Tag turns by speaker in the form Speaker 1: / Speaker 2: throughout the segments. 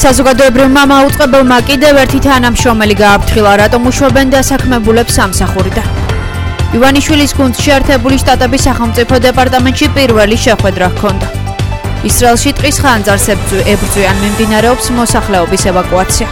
Speaker 1: საზოგადოებრივმა მაუწყებელმა კიდევ ერთი თანამშრომელი გააფრთხილა, რატომ უშვებენ დასაქმებულებს სამსახურიდან. ივანიშვილის გუნდში შეერთებული შტატების სახელმწიფო დეპარტამენტში პირველი შეხვედრა ჰქონდა. ისრაელში ტყის ხანძარს ებრძვიან, მიმდინარეობს მოსახლეობის ევაკუაცია.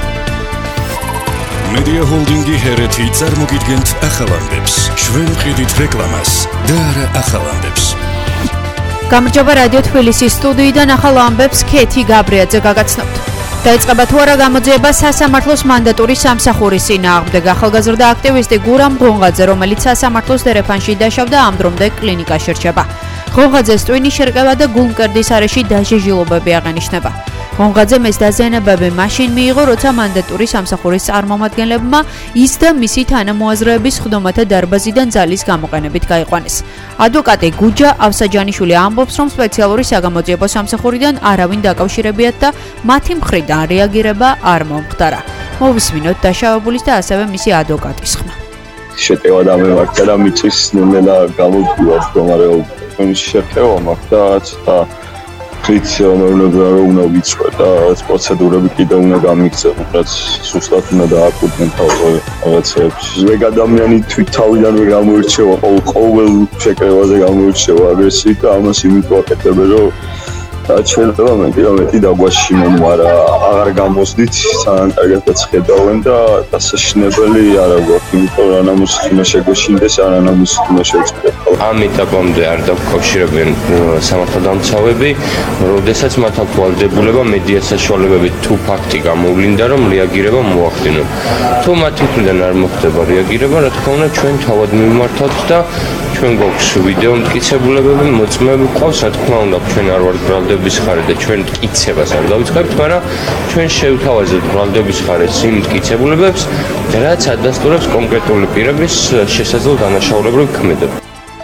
Speaker 2: Media Holding-ი ჰერეთი წარმოგიდგენთ ახალამდებს, შვენ ვყიდით რეკლამას და არა ახალამდებს.
Speaker 1: გამარჯობა რადიო თბილისის სტუდიიდან ახალ ამბებს ქეთი გაბრიაძე გაგაცნობთ. დაიწყება თუ არა გამოძიება სასამართლოს მანდატური სამსახურის წინააღმდეგ. ახალგაზრდა აქტივისტი გურამ ღონღაძე, რომელიც სასამართლოს დერეფანში დაშავდა, ამ დრომდე კლინიკაში რჩება. ღონღაძეს ტვინი შერყევა და გულმკერდის არეში დაჟეჟილობები აღენიშნება. ღონღაძემ ეს დაზიანებები მაშინ მიიღო, როცა მანდატური სამსახურის წარმომადგენლებმა ის და მისი თანამოაზრეების ხდომათა დარბაზიდან ძალის გამოყენებით გაიყვანეს. ადვოკატი გუჯა ავსაჯანიშვილი ამბობს, რომ სპეციალური საგამოძიებო სამსახურიდან არავინ დაკავშირებიათ და მათი მხრიდან რეაგირება არ მომხდარა. მოვისმინოთ დაშავებულის და ასევე მისი ადვოკატის ხმა.
Speaker 3: შეტევა დამემართა და მიწის ნელ-ნელა გამოვიდა მდგომარეობა. შეხება მაგდა ცოტა ხით მეუბნება რომ უნდა ვიცვე და პროცედურები კიდევ უნდა გამიქცევ, რაც სუსტად უნდა დააკვირდნენ რაღაცებს. ზოგ ადამიანი თავიდანვე გამოირჩევა, ყოველ შეკრებაზე გამოირჩევა აგრესიით და ამას იმიტომ აკეთებენ, რომ შეიძლება მეტი დაგვაში მომარა აღარ გამოსდით, სანამ კარგად ხედავენ და დასაშინებელი არა გვაქვს, იმიტომ რომ ანამუსით უნდა შეგვეშინდეს, ანამუსით უნდა შევწყვეტ.
Speaker 4: ამ ეტაპამდე არ დაკავშირებენ სამართალდამცავები, როდესაც მათ აქვს ვალდებულება მედიას საშუალებებით თუ ფაქტი გამოვლინდა, რომ რეაგირება მოახდინონ. თუ მათი მხრიდან არ მოხდება რეაგირება, რა თქმა უნდა, ჩვენ თავად მივმართავთ და ჩვენ გვაქვს ვიდეო მტკიცებულებები, მოწმეები ყავს, რა თქმა უნდა, ჩვენ არ ვართ ბრალდების ხარე და ჩვენ მტკიცებას არ დავიწყებთ, მაგრამ ჩვენ შევთავაზებთ ბრალდების ხარეს იმ მტკიცებულებებს, რაც ადასტურებს კონკრეტული პირების შესაძლო დანაშაულებრივ ქმედება.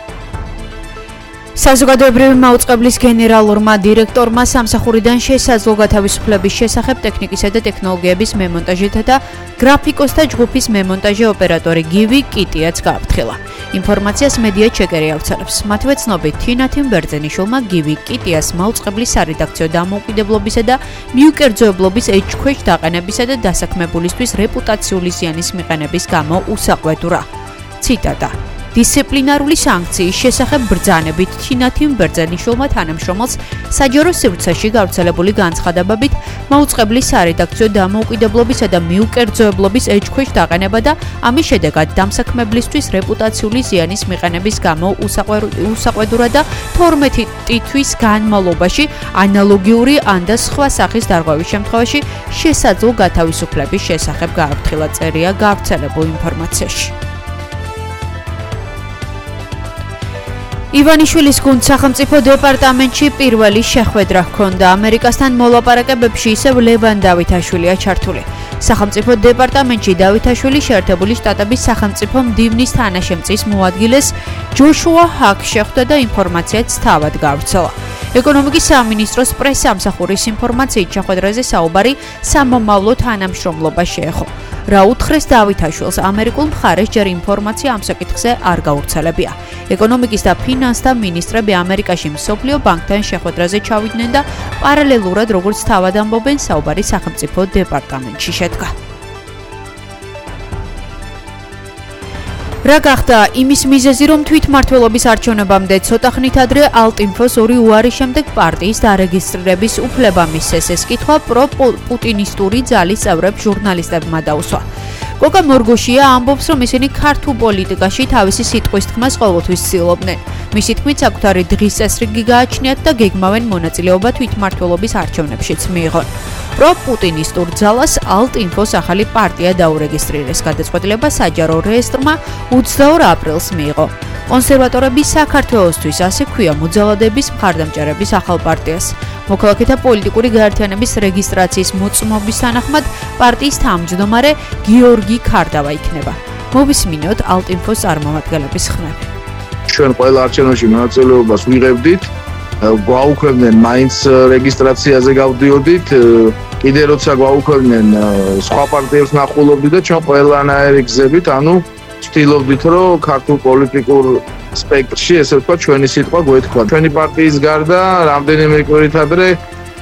Speaker 1: საზოგადოებრივი მაუწყებლის გენერალურმა დირექტორმა სამსახურიდან შესაძლო გათავისუფლების შესახებ ტექნიკისა და ტექნოლოგიების მემონტაჟითა და გრაფიკოსთა ჯგუფის მემონტაჟე ოპერატორი გივი კიტიაც გააფრთხილა. ინფორმაციას მედია ჩეკერი ავრცელებს. მათვე ცნობით, თინა თიმბერძენიშვილმა გივი კიტიას მაუწყებლის სარედაქციო დამოუკიდებლობისა და მიუკერძოებლობის ეჭქვეშ დაყენებისა და დასაქმებულისთვის რეპუტაციული ზიანის მიყენების გამო უსაყვედურა. ციტატა: დისციპლინარული საანქციის შესახებ ბრძანებით თინა თიმბერძენიშვილმა თანამშრომელს საჯარო სივრცეში გავრცელებული განცხადებებით მაუწყებლის სარედაქციო დამოუკიდებლობისა და მიუკერძოებლობის ეჭქვეშ დაყენება და ამის შედეგად დამსაქმებლისთვის რეპუტაციული ზიანის მიყენების გამო უსაყვედურა და 12 თვის განმავლობაში ანალოგიური ან და სხვა სახის დარღვევის შემთხვევაში შესაძლო გათავისუფლების შესახებ გააფრთხილა, წერია გავრცელებულ ინფორმაციაში. ივანიშვილის გუნდ სახელმწიფო დეპარტამენტში პირველი შეხვედრა ჰქონდა. ამერიკასთან მოლაპარაკებებში ისევ ლევან დავითაშვილია ჩართული. სახელმწიფო დეპარტამენტში დავითაშვილი შეერთებული შტატების სახელმწიფო მდივნის თანაშემწის მოადგილეს ჯოშუა ჰაკ შეხვდა და ინფორმაციაც თავად გავრცელა. ეკონომიკის სამინისტროს პრესსამსახურის ინფორმაციით შეხვედრაზე საუბარი სამომავლო თანამშრომლობა შეეხო. რა უთხრეს დავითაშვილს, ამერიკულ მხარეს ჯერ ინფორმაცია ამ საკითხზე არ გავრცელებია. ეკონომიკის და ფინანსთა მინისტრები ამერიკაში მსოფლიო ბანკთან შეხვედრაზე ჩავიდნენ და პარალელურად, როგორც თავად ამბობენ, საუბარი სახელმწიფო დეპარტამენტში შედგა. რა გახდა იმის მიზეზი, რომ თვითმმართველობის არჩევნებამდე ცოტა ხნით ადრე ალტინფოს ორი უარის შემდეგ პარტიის დარეგისტრირების უფლება მისცეს? ეს კითხვა პროპუტინისტური ძალის წევრებს ჟურნალისტებმა დაუსვა. კოკა მორგოშია ამბობს, რომ ისინი ქართულ პოლიტიკაში თავისი სიტყვის თქმას ყოველთვის ცდილობდნენ. მისი თქმით, საკუთარი დღის წესრიგი გააჩნიათ და გეგმავენ მონაწილეობა თვითმმართველობის არჩევნებშიც მიიღონ. პროპუტინისტურ ძალას ალტინფოს ახალი პარტია დაურეგისტრირეს. გადაწყვეტილება საჯარო რეესტრმა 22 აპრილს მიიღო. კონსერვატორები საქართველოსთვის, ასე ქვია მოძალადების მხარდამჭერების ახალ პარტიას. მოქალაქეთა პოლიტიკური გაერთიანების რეგისტრაციის მოწმობის თანახმად პარტიის თავმჯდომარე გიორგი ქარდავა იქნება. მოვისმინოთ ალტინფოს წარმომადგენლების ხმები.
Speaker 5: ჩვენ ყველა არჩევნებში მონაწილეობას ვიღებდით, გვაუქმებდნენ მაინც რეგისტრაციაზე გავდიოდით, კიდე როცა გვაუქმებდნენ სხვა პარტიებს ნახულობდით და ჩვენ ყველანაირი გზებით, ვცდილობდით, რომ ქართულ პოლიტიკურ სპექტრში, ესე ვთქვა, ჩვენი სიტყვა გვეთქვა. ჩვენი პარტიის გარდა რამდენიმე კვირით ადრე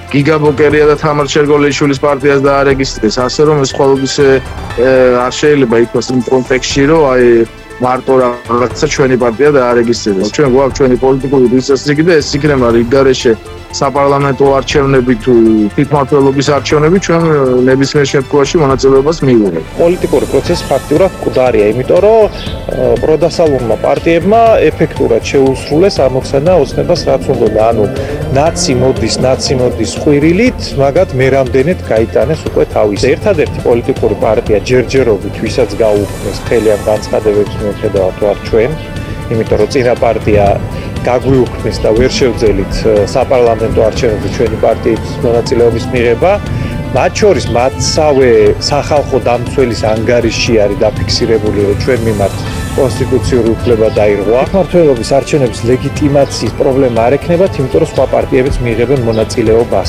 Speaker 5: გიგა ბოკერია და თამარ შერგოლიშვილის პარტიას დაარეგისტრეს, ასე რომ ეს ყოველთვის არ შეიძლება ითქვას იმ კონტექსტში, რომ აი მარტო რაღაცა ჩვენი პარტია დაარეგისტრეს. ჩვენ გვაქვს ჩვენი პოლიტიკური რესურსები და ეს იქნება რიგ გარეშე საპარლამენტო არჩევნები თუ თვითმმართველობის არჩევნები ჩვენ ნებისმიერ შემთხვევაში მონაწილეობას მიიღებთ.
Speaker 6: პოლიტიკური პროცესი ფაქტურად მკვდარია, იმიტომ რომ პროდასალურმა პარტიებმა ეფექტურად შეუსრულეს ამოხსენა ოცნებას რაც უნდა. ანუ ნაცი მოდის ყვირილით, მაგათ მე რამდენად გაიტანეს უკვე თავის. ერთადერთი პოლიტიკური პარტია ჯერჯერობით, ვისაც გაუქმეს მთელი ამ განცხადებების მიუხედავად ვარ ჩვენ, იმიტომ რომ წინა პარტია გაგვიუქმეს და ვერ შევძელით საპარლამენტო არჩევნებში ჩვენი პარტიის მონაწილეობის მიღება. მათ შორის მათსავე სახალხო დამცველის ანგარიშში არის დაფიქსირებული, რომ ჩვენ მიმართ კონსტიტუციური უფლება დაირღვა. მმართველობის არჩევნების ლეგიტიმაციის პრობლემა არ ექნებათ, იმიტომ რომ სხვა პარტიებიც მიიღებენ მონაწილეობას.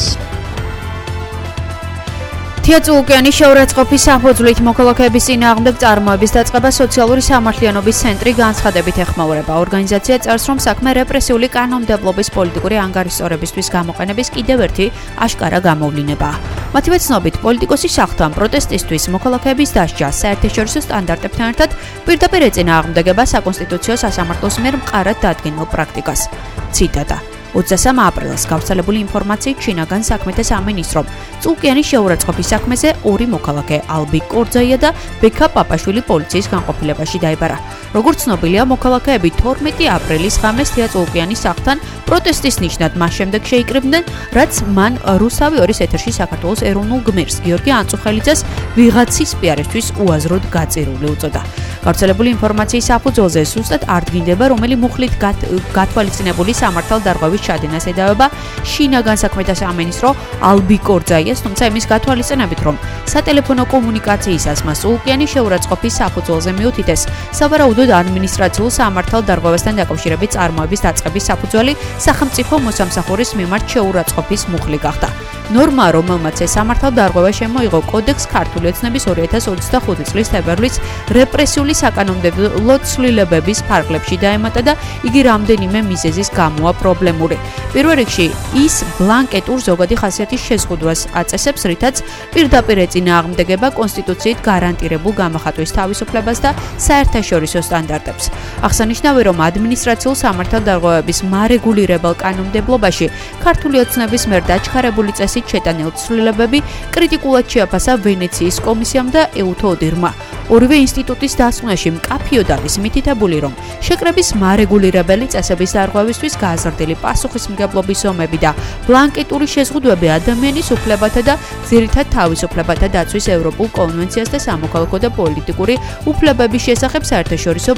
Speaker 1: თეატრ-ოკეანის შეურაცხყოფის საფუძვლით მოქალაქეების წინააღმდეგ წარმოების დაწყება სოციალური სამართლიანობის ცენტრი განცხადებით ეხმაურება. ორგანიზაცია წერს, რომ საქმე რეპრესიული კანონმდებლობის პოლიტიკური ანგარიშსწორებისთვის გამოყენების კიდევ ერთი აშკარა გამოვლინებაა. მათივე ცნობით, პოლიტიკოსის აღთვამ პროტესტისთვის მოქალაქეების დასჯა საერთაშორისო სტანდარტებთან ერთად პირდაპირ ეწინააღმდეგება საკონსტიტუციო სასამართლოს მიერ მყარად დადგენილ პრაქტიკას. ციტატა: 23 აპრილს გავრცელებული ინფორმაციით შინაგან საქმეთა სამინისტრომ წულკიანის შეურაცხყოფის საქმეზე ორი მოქალაქე ალბი კორძაია და ბექა პაპაშვილი პოლიციის განყოფილებაში დაიბარა. როგორც ცნობილია, მოქალაქეები 12 აპრილის ღამეს თეატრ-ოკეანის სახლთან პროტესტის ნიშნად მას შემდეგ შეიკრიბნენ, რაც მან რუსთავი 2-ის ეთერში საქართველოს ეროვნულ გმირს გიორგი ანწუხელიძეს ვიღაცის პიარისთვის უაზროდ გაწირული უწოდა. გავრცელებული ინფორმაციის საფუძველზე ზუსტად არ დგინდება, რომელი მუხლით გათვალისწინებული სამართალდარღვევის ჩადენას ედავება შინაგან საქმეთა სამინისტრო ალბი კორძაიას, თუმცა იმის გათვალისწინებით, რომ სატელეფონო კომუნიკაციისას მას წულკიანის შეურაცხყოფის საფუძველზე მიუთითეს, სავარაუდოდ ადმინისტრაციულ სამართალდარღვევასთან დაკავშირებით წარმოების დაწყების საფუძველი სახელმწიფო მოსამსახურის მიმართ შეურაცხყოფის მუხლი გახდა. ნორმა, რომელმაც ეს სამართალდარღვევა შემოიღო კოდექს ქართული ოცნების 2025 წლის თებერვლის რეპრესიული საკანონმდებლო ცვლილებების ფარგლებში დაემატა და იგი რამდენიმე მიზეზის გამოა პრობლემური. პირველ რიგში ის ბლანკეტურ ზოგადი ხასიათის შეზღუდვას აწესებს, რითაც პირდაპირ ეწინააღმდეგება კონსტიტუციით გარანტირებულ გამახატვის თავისუფლებას და საერთაშორისო სტანდარტებს. აღსანიშნავია, რომ ადმინისტრაციულ სამართალდარღვევების მარეგულირებელ კანონმდებლობაში ქართული ოცნების მიერ დაჩქარებული წესით შეტანილი ცვლილებები კრიტიკულად შეაფასა ვენეციის კომისიამ და ეუთოდირმა. ორივე ინსტიტუტის დასკვნაში მკაფიოდ არის მითითებული, რომ შეკრების მარეგულირებელი წესების დარღვევისთვის გააზრდილი პასუხისმგებლობის ომები და ბლანკეტური შეზღუდვები ადამიანის უფლებათა და ძირითად თავისუფლებათა დაცვის ევროპულ კონვენციას და სამოქალაქო და პოლიტიკური უფლებების შესახებ საერთაშორისო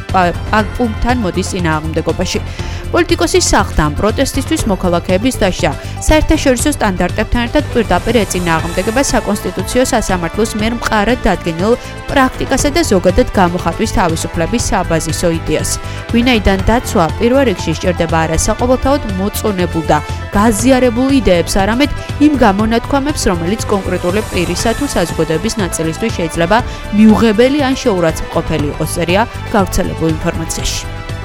Speaker 1: პუნქტთან მოდის წინააღმდეგობაში. პოლიტიკოსის სახლთან პროტესტისთვის მოქალაქეების დასჯა საერთაშორისო სტანდარტებთან ერთად პირდაპირ ეწინააღმდეგება საკონსტიტუციო სასამართლოს მიერ მყარად დადგენილ პრაქტიკასა და ზოგადად გამოხატვის თავისუფლების საბაზისო იდეას. ვინაიდან დაცვა პირველ რიგში სჭირდება არა საყოველთაოდ მოწონებულ და გაზიარებულ იდეებს, არამედ იმ გამონათქვამებს, რომელიც კონკრეტული პირისა თუ საზოგადოების ნაწილისთვის შეიძლება მიუღებელი ან შეურაცხყოფელი იყოს, წერია გავრცელებულ ინფორმაციაში.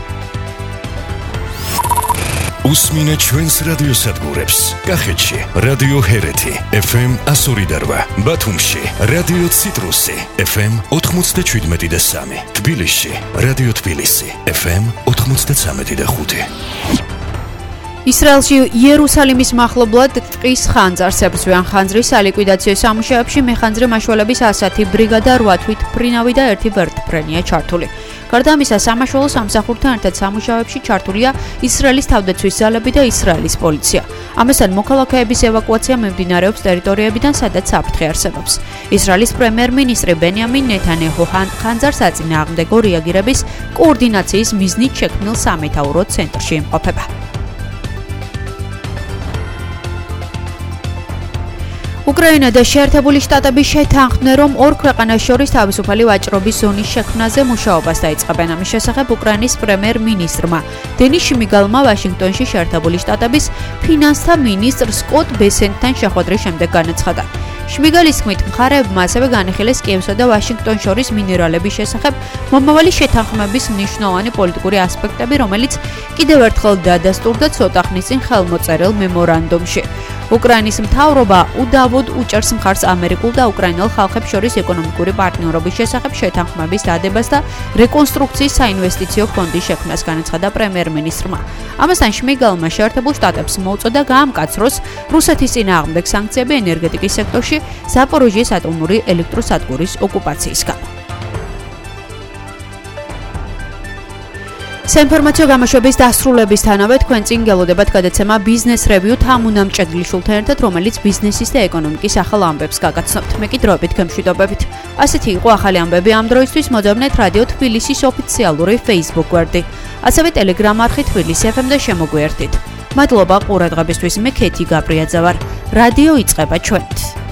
Speaker 2: უსმინეთ ჩვენს რადიოსადგურებს. კახეთში რადიო ჰერეთი FM 102.8, ბათუმში რადიო ციტრუსი FM 97.3, თბილისში რადიო თბილისი FM 93.5.
Speaker 1: ისრაელში იერუსალიმის მახლობლად ტყის ხანძარს ებრძვიან. ხანძრის სალიკვიდაციო სამუშაოებში მეხანძრე მაშველების 100 ბრიგადა 8 თვით ფრინავი და 1 ვერტმფრენია ჩართული. გარდა ამისა, სამაშველო სამსახურთან ერთად სამუშაოებში ჩართულია ისრაელის თავდაცვის ძალები და ისრაელის პოლიცია. ამასთან მოქალაქეების ევაკუაცია მიმდინარეობს ტერიტორიებიდან, სადაც საფრთხე არსებობს. ისრაელის პრემიერ-მინისტრი ბენიამინ ნეთანიაჰუ ხანძარს აწინააღმდეგო რეაგირების კოორდინაციის მიზნით შექმნილ სამეთაურო ცენტრში იმყოფება. უკრაინა და შეერთებული შტატები შეთანხმდნენ, რომ ორ ქვეყანას შორის თავისუფალი ვაჭრობის ზონის შექმნაზე მუშაობას დაიწყებენ. ამის შესახებ უკრაინის პრემიერ-მინისტრმა დენის შმიგალმა ვაშინგტონში შეერთებული შტატების ფინანსთა მინისტრ სკოტ ბესენტთან შეხვედრის შემდეგ განაცხადა. შმიგალის თქმით, მხარეებმა ასევე განიხილეს კიევსა და ვაშინგტონს შორის მინერალების შესახებ მომავალი შეთანხმების მნიშვნელოვანი პოლიტიკური ასპექტები, რომელიც კიდევ ერთხელ დადასტურდა ცოტა ხნის წინ ხელმოწერილ მემორანდუმში. უკრაინის მთავრობა უდავოდ უჭერს მხარს ამერიკულ და უკრაინელ ხალხებს შორის ეკონომიკური პარტნიორობის შესახებ შეთანხმების დადებას და რეკონსტრუქციის საინვესტიციო ფონდის შექმნას, განაცხადა პრემიერ-მინისტრმა. ამასთან შმიგელმა შეერთებულ შტატებს მოუწოდა გაამკაცროს რუსეთის წინააღმდეგ სანქციები ენერგეტიკის სექტორში ზაპოროჟიეს ატომური ელექტროსადგურის ოკუპაციის გამო. საინფორმაციო გამოშვების დასრულებისთანავე თქვენ წინ გელოდებათ გადაცემა Business Review თამუნამ ჭედლიშვილთან ერთად, რომელიც ბიზნესის და ეკონომიკის ახალ ამბებს გაგაცნობთ. მე კი დროებით გემშვიდობებით. ასეთი იყო ახალი ამბები ამ დროისთვის. მოძებნეთ რადიო თბილისის ოფიციალური Facebook გვერდი, ასევე Telegram არხი თბილისი FM და შემოგვიერთდით. მადლობა ყურადღებისთვის. მე ქეთი გაბრიაძე ვარ. რადიო იწყება ჩვენით.